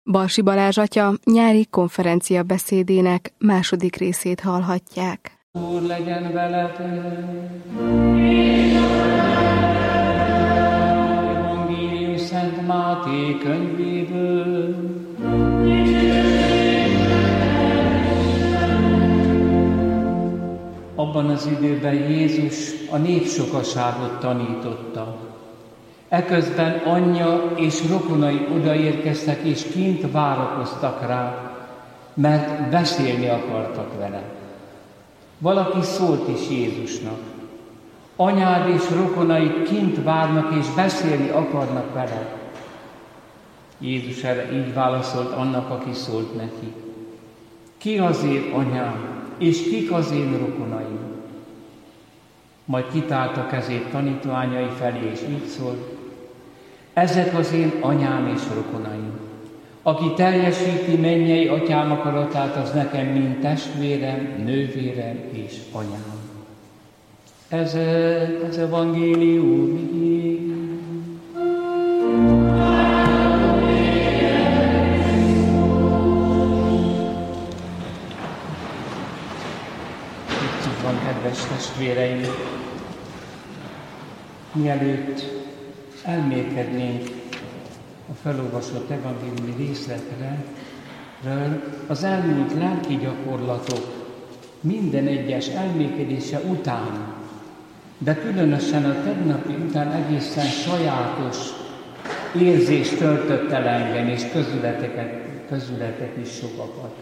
Balsi Balázs atya nyári konferencia beszédének második részét hallhatják. Úr legyen veletek! Evangélium Szent Máté könyvéből. Abban az időben Jézus a népsokaságot tanította. Eközben anyja és rokonai odaérkeztek, és kint várakoztak rá, mert beszélni akartak vele. Valaki szólt is Jézusnak: anyád és rokonaid kint várnak, és beszélni akarnak vele. Jézus erre így válaszolt annak, aki szólt neki: ki az én anyám, és kik az én rokonaim? Majd kitárta kezét tanítványai felé, és így szólt: ezek az én anyám és rokonaim. Aki teljesíti mennyei atyám akaratát, az nekem mind testvérem, nővérem és anyám. Ez az evangélium igény. Itt van, kedves testvéreim, mielőtt elmélkednénk a felolvasott evangéliumi részletről, az elmúlt lelki gyakorlatok minden egyes elmélkedése után, de különösen a tegnapi után egészen sajátos érzés töltött el engem, és közületek is sokakat.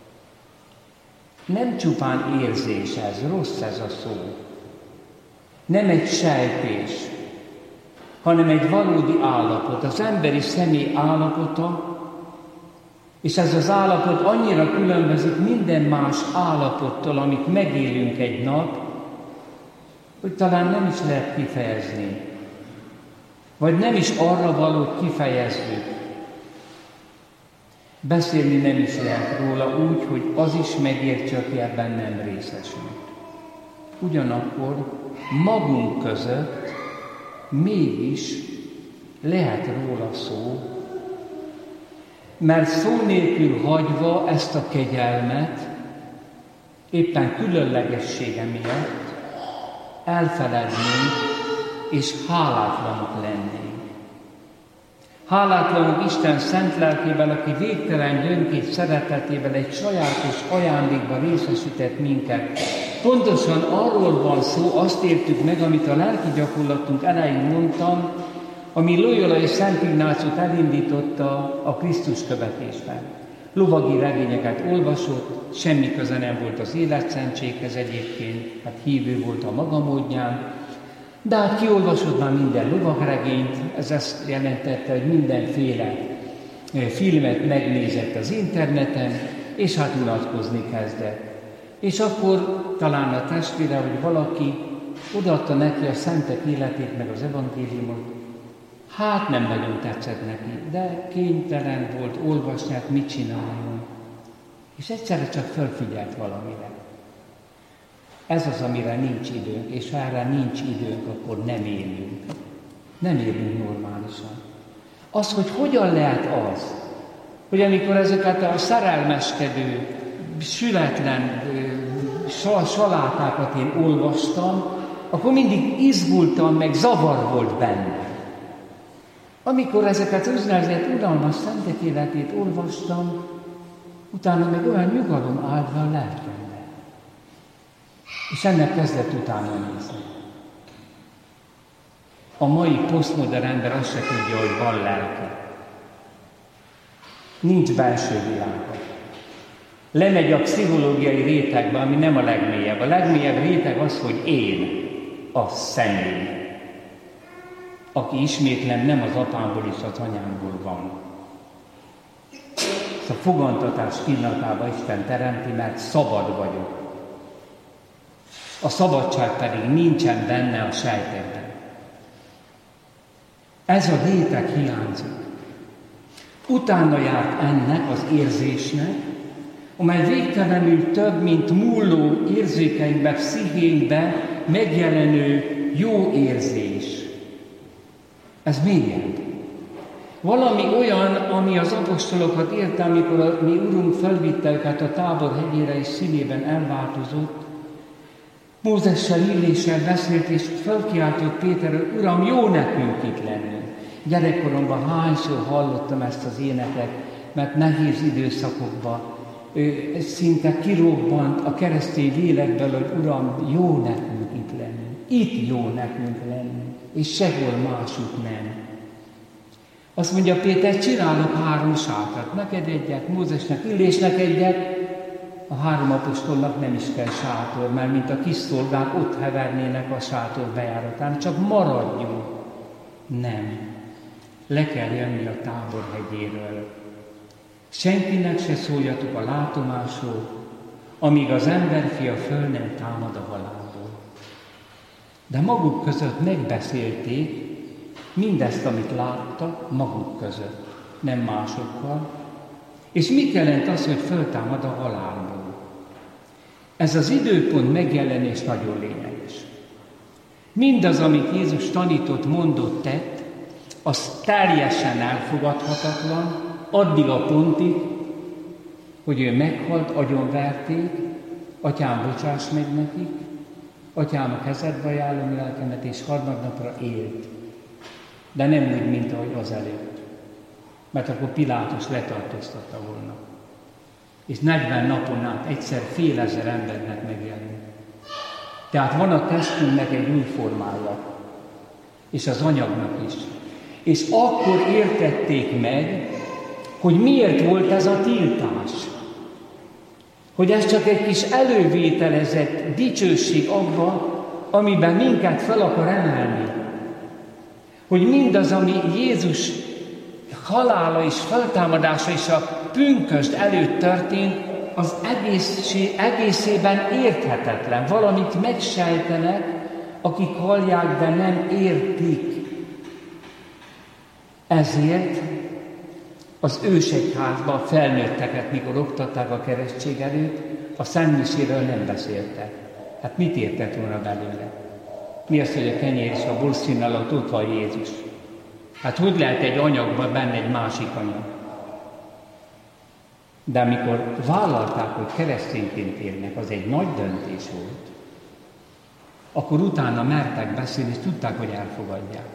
Nem csupán érzés ez, rossz ez a szó. Nem egy sejtés, hanem egy valódi állapot, az emberi személy állapota, és ez az állapot annyira különbözik minden más állapottól, amit megélünk egy nap, hogy talán nem is lehet kifejezni, vagy nem is arra való kifejezzük. Beszélni nem is lehet róla úgy, hogy az is megértse, aki ebben nem részesül. Ugyanakkor magunk között mégis lehet róla szó, mert szó nélkül hagyva ezt a kegyelmet, éppen különlegessége miatt elfelednénk és hálátlanok lennénk. Hálátlanok Isten szent lelkével, aki végtelen gyöngéd szeretetével egy sajátos ajándékban részesített minket. Pontosan arról van szó, azt értük meg, amit a lelki gyakorlatunk elején mondtam, ami Loyola és Szent Ignációt elindította a Krisztus követésben. Lovagi regényeket olvasott, semmi köze nem volt az életszentséghez egyébként, hát hívő volt a maga módján, de hát kiolvasott már minden lovagregényt, ez azt jelentette, hogy mindenféle filmet megnézett az interneten, és hát unatkozni kezdett. És akkor talán a testvére, hogy valaki odaadta neki a szentek életét, meg az evangéliumot, hát nem nagyon tetszett neki, de kénytelen volt olvasni, hát mit csináljon. És egyszerre csak felfigyelt valamire. Ez az, amire nincs időnk, és ha erre nincs időnk, akkor nem élünk. Nem élünk normálisan. Az, hogy hogyan lehet az, hogy amikor ezeket a szerelmeskedő, sületlen salátákat én olvastam, akkor mindig izgultam, meg zavar volt benne. Amikor ezeket az úgynevezett unalmas szentek életét olvastam, utána meg olyan nyugalom állt be a lelkembe. És ennek kezdett utána nézni. A mai posztmodern ember azt se tudja, hogy van lelke. Nincs belső világa. Lemegy a pszichológiai rétegbe, ami nem a legmélyebb. A legmélyebb réteg az, hogy én, a személy, aki ismétlem nem az apámból és az anyámból van. A fogantatás pillanatában Isten teremti, mert szabad vagyok. A szabadság pedig nincsen benne a sejtekben. Ez a réteg hiányzik. Utána járt ennek az érzésnek, amely végtelenül több, mint múló érzékeinkbe, pszichénkbe megjelenő jó érzés. Ez mélyebb. Valami olyan, ami az apostolokat érte, amikor a mi Urunk felvitte őket a Tábor hegyére, és szívében elváltozott. Mózessel, Illéssel beszélt, és felkiáltott Péterről: Uram, jó nekünk itt lenni. Gyerekkoromban hányszor hallottam ezt az éneket, mert nehéz időszakokban szinte kirobbant a keresztény lélekből, hogy Uram, jó nekünk itt lenni. Itt jó nekünk lenni, és sehol másút nem. Azt mondja Péter: csinálok 3 sátrat, neked egyet, Mózesnek, Illésnek egyet. A 3 apostolnak nem is kell sátor, mert mint a kis szolgák ott hevernének a sátor bejáratán, csak maradjunk. Nem. Le kell jönni a Tábor hegyéről. Senkinek se szóljatok a látomásról, amíg az emberfia föl nem támad a halálból. De maguk között megbeszélték mindezt, amit láttak, maguk között, nem másokkal. És mit jelent az, hogy föltámad a halálból? Ez az időpont megjelenés nagyon lényeges. Mindaz, amit Jézus tanított, mondott, tett, az teljesen elfogadhatatlan, addig a pontig, hogy ő meghalt, agyonverték, Atyám, bocsáss meg nekik, Atyám, a kezedbe ajánlom lelkemet, és harmadnapra élt. De nem úgy, mint ahogy azelőtt. Mert akkor Pilátus letartóztatta volna. És 40 napon át egyszer fél ezer embernek megjelent. Tehát van a testünknek egy új formája, és az anyagnak is. És akkor értették meg, hogy miért volt ez a tiltás. Hogy ez csak egy kis elővételezett dicsőség abba, amiben minket fel akar emelni. Hogy mindaz, ami Jézus halála és feltámadása és a pünkösd előtt történt, az egészében érthetetlen. Valamit megsejtenek, akik hallják, de nem értik. Ezért az ősegyházban felnőtteket, mikor oktatták a keresztség előtt, a szentmiséről nem beszéltek. Hát mit értett volna belőle? Mi az, hogy a kenyér és a borszín alatt ott van Jézus? Hát hogy lehet egy anyagban benne egy másik anyag? De amikor vállalták, hogy keresztényként élnek, az egy nagy döntés volt, akkor utána mertek beszélni, és tudták, hogy elfogadják.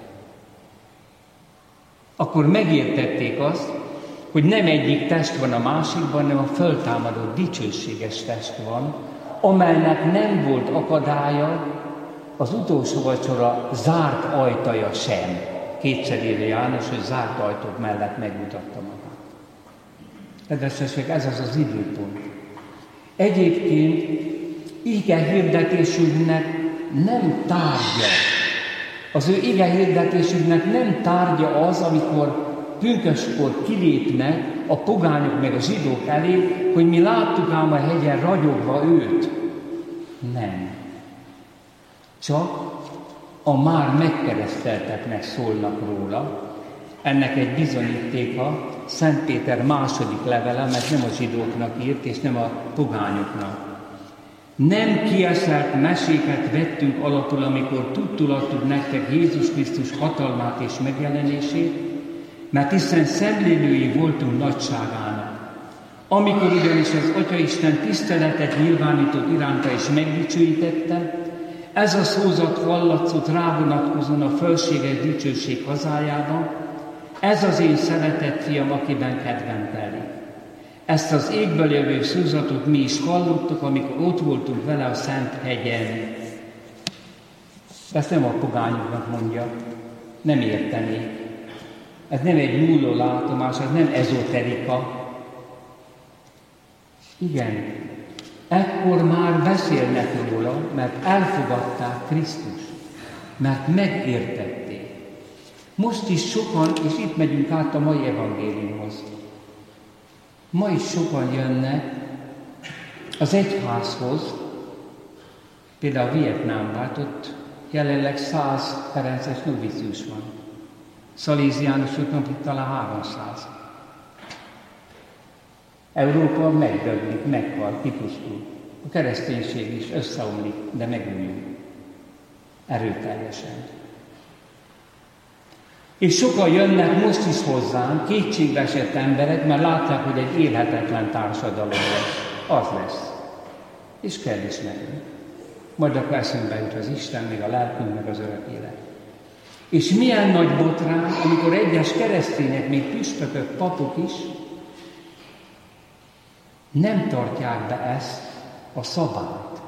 Akkor megértették azt, hogy nem egyik test van a másikban, hanem a föltámadott dicsőséges test van, amelynek nem volt akadálya, az utolsó vacsora zárt ajtaja sem. Kétszer írja János, hogy zárt ajtók mellett megmutatta magát. Kedves testvérek, ez az az időpont. Egyébként ige hirdetésünknek nem tárgya. Az ő ige hirdetésünknek nem tárgya az, amikor pünköstkor kilépnek a pogányok meg a zsidók elé, hogy mi láttuk ám a hegyen ragyogva őt. Nem. Csak a már megkeresztelteknek szólnak róla. Ennek egy bizonyítéka Szent Péter második levele, mert nem a zsidóknak írt, és nem a pogányoknak. Nem kieszelt meséket vettünk alapul, amikor tudtul adtuk nektek Jézus Krisztus hatalmát és megjelenését, mert hiszen szemlélői voltunk nagyságának. Amikor ugyanis az Atyaisten tiszteletet nyilvánított iránta és megdicsőítette, ez a szózat hallatszott rávonatkozóan a fölséges dicsőség hazájában, ez az én szeretett fiam, akiben kedvem telik. Ezt az égből jövő szózatot mi is hallottuk, amikor ott voltunk vele a Szent hegyen. Ezt nem a pogányoknak mondja, nem értenék. Ez nem egy múló látomás, ez nem ezoterika. Igen, ekkor már beszélnek róla, mert elfogadták Krisztust, mert megértették. Most is sokan, és itt megyünk át a mai evangéliumhoz. Ma is sokan jönnek az egyházhoz, például Vietnámban, ott jelenleg 100 ferences novicius van. Szaléziánusoknak itt talán 300. Európa megdöglik, meghal, kipusztul. A kereszténység is összeomlik, de megújul. Erőteljesen. És sokan jönnek most is hozzánk, kétségbe esett emberek, mert látják, hogy egy élhetetlen társadalom lesz. Az lesz. És kell is nekünk. Majd akkor eszünkbe jut az Isten, még a lelkünk, meg az örök élet. És milyen nagy botrány, amikor egyes keresztények, még püspökök, papok is nem tartják be ezt a szabályt.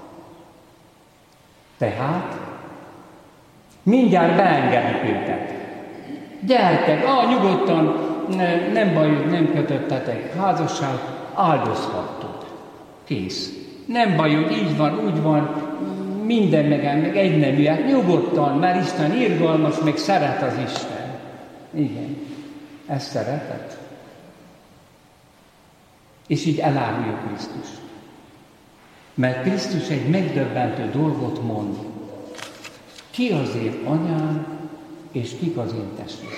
Tehát mindjárt beengedik őket. Gyertek, nyugodtan, nem baj, hogy nem kötöttetek házasság, áldozhatod. Kész. Nem baj, hogy így van, úgy van, minden meg egyneműek, nyugodtan, mert Isten irgalmas, meg szeret az Isten. Igen, ez szeretet. És így elárulja Krisztus. Mert Krisztus egy megdöbbentő dolgot mond. Ki az én anyám, és kik az én testvérem?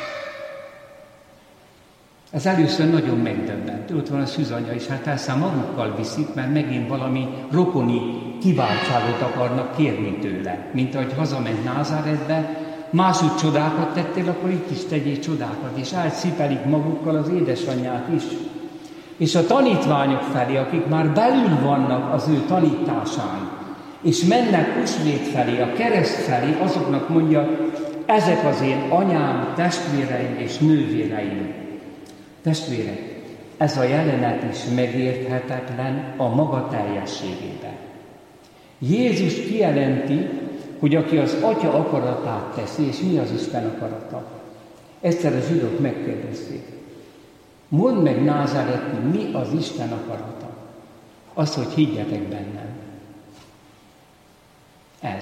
Ez először nagyon megdöbbentő. Ott van a szűzanya is, hát persze magukkal viszik, mert megint valami rokoni kiváltságot akarnak kérni tőle. Mint ahogy hazament Názáretbe, máshogy csodákat tettél, akkor itt is tegyél csodákat, és átszipelik magukkal az édesanyját is. És a tanítványok felé, akik már belül vannak az ő tanításán, és mennek húsvét felé, a kereszt felé, azoknak mondja, ezek az én anyám, testvéreim és nővéreim. Testvérek, ez a jelenet is megérthetetlen a maga teljességében. Jézus kijelenti, hogy aki az Atya akaratát teszi, és mi az Isten akarata? Egyszer a zsidók megkérdezték, mondd meg Názáretben, mi az Isten akarata? Az, hogy higgyetek bennem. Ez.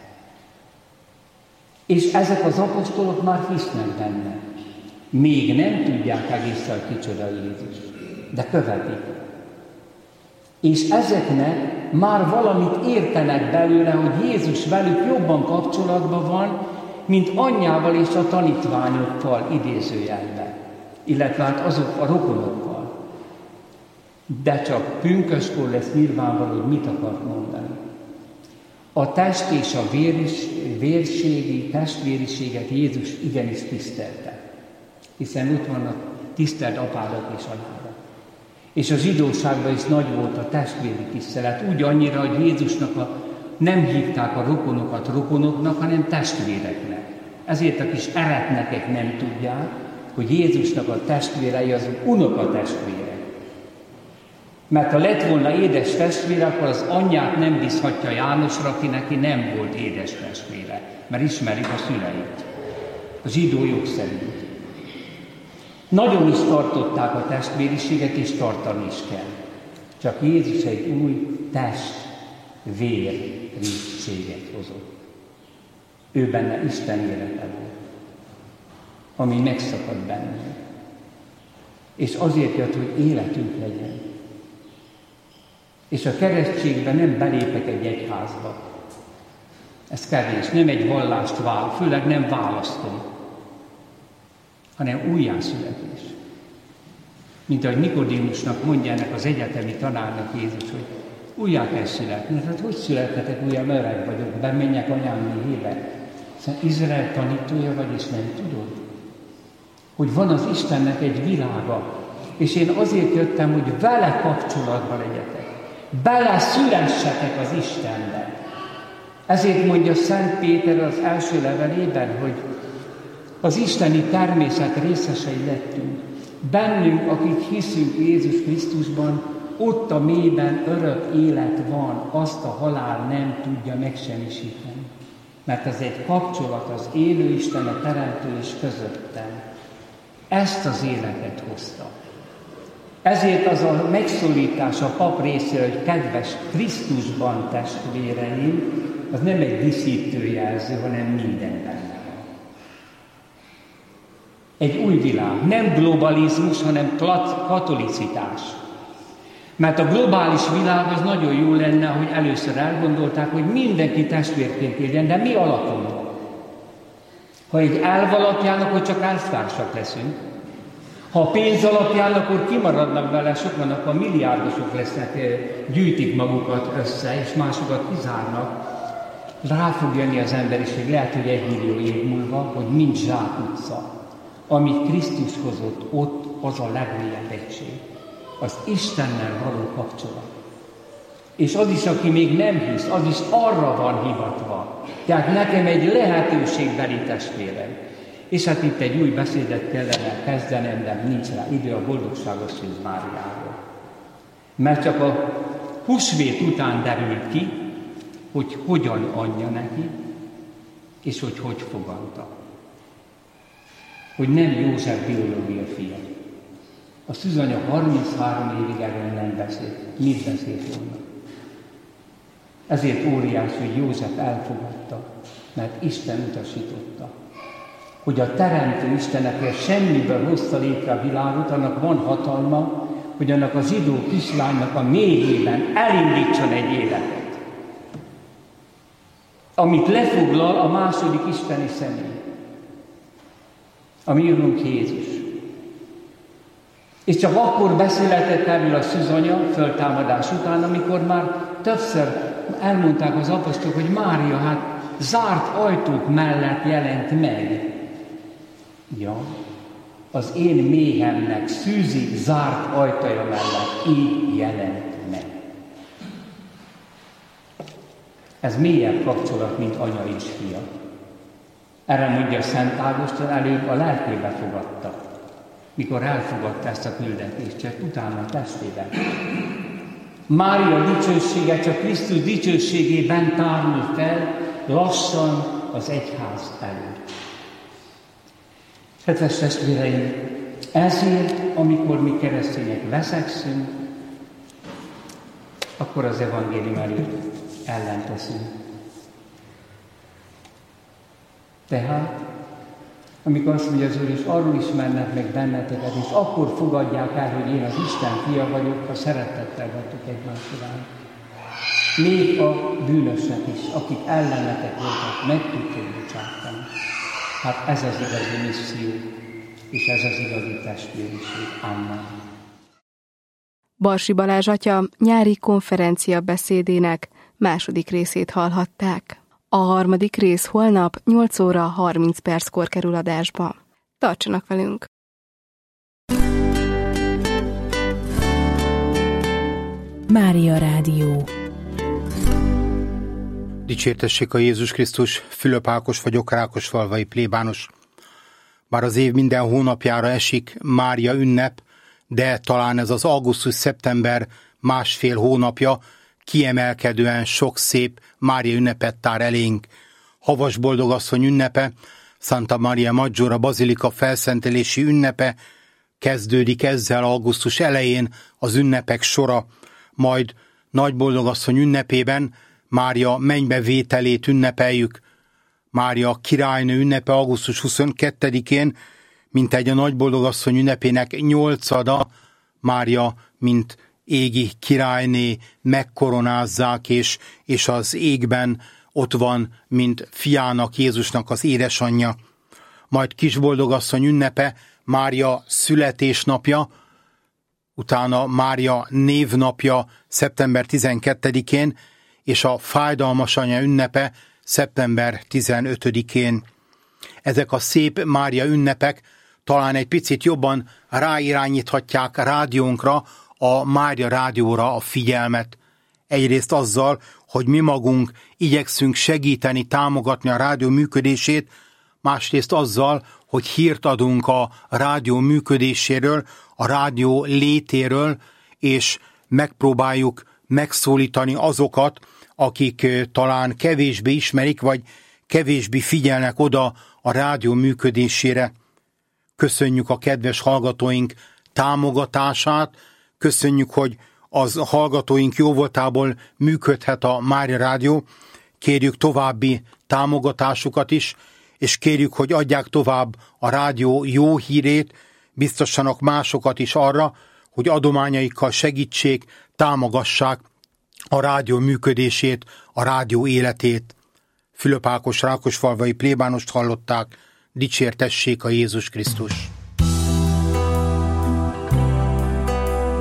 És ezek az apostolok már hisznek benne. Még nem tudják egészen, kicsoda Jézus, de követik. És ezeknek már valamit értenek belőle, hogy Jézus velük jobban kapcsolatban van, mint anyjával és a tanítványokkal idézőjelben, illetve hát azok a rokonokkal. De csak pünköskor lesz nyilvánvaló, hogy mit akart mondani. A test és a vérségi, testvériséget Jézus igenis tisztelte. Hiszen ott van a tisztelt apádat és anyádat. És a zsidóságban is nagy volt a testvéri tisztelet. Úgy annyira, hogy Jézusnak nem hívták a rokonokat rokonoknak, hanem testvéreknek. Ezért a kis eretnekek nem tudják, hogy Jézusnak a testvérei azok unokatestvérek. Mert ha lett volna édes testvére, akkor az anyját nem bízhatja Jánosra, aki neki nem volt édes testvére, mert ismerik a szüleit. A zsidó jog szerint. Nagyon is tartották a testvériséget, és tartani is kell. Csak Jézus egy új test-vér-rígységet hozott. Ő benne Isten élete volt, ami megszakadt bennünk. És azért jött, hogy életünk legyen. És a keresztségben nem belépek egy egyházba. Ez kevés, nem egy vallást főleg nem választom, hanem újjászületés. Mint ahogy Nikodémusnak mondja ennek az egyetemi tanárnak Jézus, hogy újjá kell születni. Hát hogy születhetek újjá, öreg vagyok, bemenjek anyám méhébe. Szóval Izrael tanítója vagy, és nem tudod, hogy van az Istennek egy világa, és én azért jöttem, hogy vele kapcsolatban legyetek. Bele szülessetek az Istenbe. Ezért mondja Szent Péter az első levelében, hogy az isteni természet részesei lettünk. Bennünk, akik hiszünk Jézus Krisztusban, ott a mélyben örök élet van, azt a halál nem tudja megsemmisíteni. Mert ez egy kapcsolat az élő Isten, a Teremtő és közöttem. Ezt az életet hozta. Ezért az a megszólítás a pap részéről, hogy kedves Krisztusban testvéreim, az nem egy díszítőjelző, hanem minden benne van. Egy új világ, nem globalizmus, hanem katolicitás. Mert a globális világ az nagyon jó lenne, hogy először elgondolták, hogy mindenki testvérként éljen, de mi alapon? Ha egy elv alapján, akkor csak elvtársak leszünk. Ha a pénz alapján, akkor kimaradnak vele, sokan akkor milliárdosok lesznek, gyűjtik magukat össze, és másokat kizárnak. rá fog jönni az emberiség, lehet, hogy 1 millió év múlva, hogy mint zsákutca. Amit Krisztus hozott ott, az a legmélyebb egység. Az Istennel való kapcsolat. És az is, aki még nem hisz, az is arra van hivatva. Tehát nekem egy lehetőségbeli testvérem. És hát itt egy új beszédet kellene kezdenem, de nincs rá idő, a boldogságos Szűz Máriáról. Mert csak a húsvét után derült ki, hogy hogyan adja neki, és hogy fogadta. Hogy nem József biológia fia. A szűzanya 33 évig erről nem beszélt. Mit beszélt volna? Ezért óriás, hogy József elfogadta, mert Isten utasította. Hogy a teremtő Istenekért semmiből hozta létre a világot, annak van hatalma, hogy annak a zsidó kislánynak a méhében elindítson egy életet. Amit lefoglal a második isteni személy. A mi Urunk Jézus. És csak akkor beszélhetett erről a szűzanya föltámadás után, amikor már többször elmondták az apostolok, hogy Mária hát zárt ajtók mellett jelent meg. Ja, az én méhemnek szűzi zárt ajtaja mellett így jelent meg. Ez mélyebb kapcsolat, mint anya és fia. Erre mondja Szent Ágoston, előbb a lelkébe fogadta, mikor elfogadta ezt a küldetést, csak utána a testében. Mária dicsősége csak Krisztus dicsőségében tárul fel, lassan az egyház előtt. Kedves testvéreim, ezért, amikor mi keresztények veszekszünk, akkor az evangélium előtt ellenteszünk. Tehát, amikor azt mondja az Úr, és arról ismernek meg benneteket, és akkor fogadják el, hogy én az Isten fia vagyok, ha szeretettel vagytok egymás iránt. Még a bűnösnek is, akik ellenetek voltak, meg tudtok bocsátani. Hát ez az igazi misszió, és ez az igazi testvériség. Amen. Barsi Balázs atya nyári konferencia beszédének második részét hallhatták. A harmadik rész holnap 8 óra 30 perckor kerül adásba. Tartsanak velünk! Mária Rádió. Dicsértessék a Jézus Krisztus, Fülöp Ákos vagyok, Rákosfalvai plébános. Bár az év minden hónapjára esik Mária ünnep, de talán ez az augusztus-szeptember másfél hónapja kiemelkedően sok szép Mária ünnepet tár elénk. Havas Boldogasszony ünnepe, Santa Maria Maggiore bazilika felszentelési ünnepe kezdődik ezzel augusztus elején az ünnepek sora, majd Nagy Boldogasszony ünnepében Mária mennybevételét ünnepeljük. Mária királynő ünnepe augusztus 22-én, mintegy a Nagy Boldogasszony ünnepének 8. Mária, mint égi királyné megkoronázzák, és az égben ott van, mint fiának, Jézusnak az édesanyja. Majd Kis Boldogasszony ünnepe, Mária születésnapja, utána Mária névnapja szeptember 12-én, és a fájdalmas anya ünnepe szeptember 15-én. Ezek a szép Mária ünnepek talán egy picit jobban ráirányíthatják rádiónkra, a Mária Rádióra a figyelmet. Egyrészt azzal, hogy mi magunk igyekszünk segíteni, támogatni a rádió működését, másrészt azzal, hogy hírt adunk a rádió működéséről, a rádió létéről, és megpróbáljuk megszólítani azokat, akik talán kevésbé ismerik, vagy kevésbé figyelnek oda a rádió működésére. Köszönjük a kedves hallgatóink támogatását, köszönjük, hogy az hallgatóink jóvoltából működhet a Mária Rádió, kérjük további támogatásukat is, és kérjük, hogy adják tovább a rádió jó hírét, biztossanak másokat is arra, hogy adományaikkal segítsék, támogassák a rádió működését, a rádió életét. Fülöp Ákos Rákosfalvai plébánost hallották, dicsértessék a Jézus Krisztus!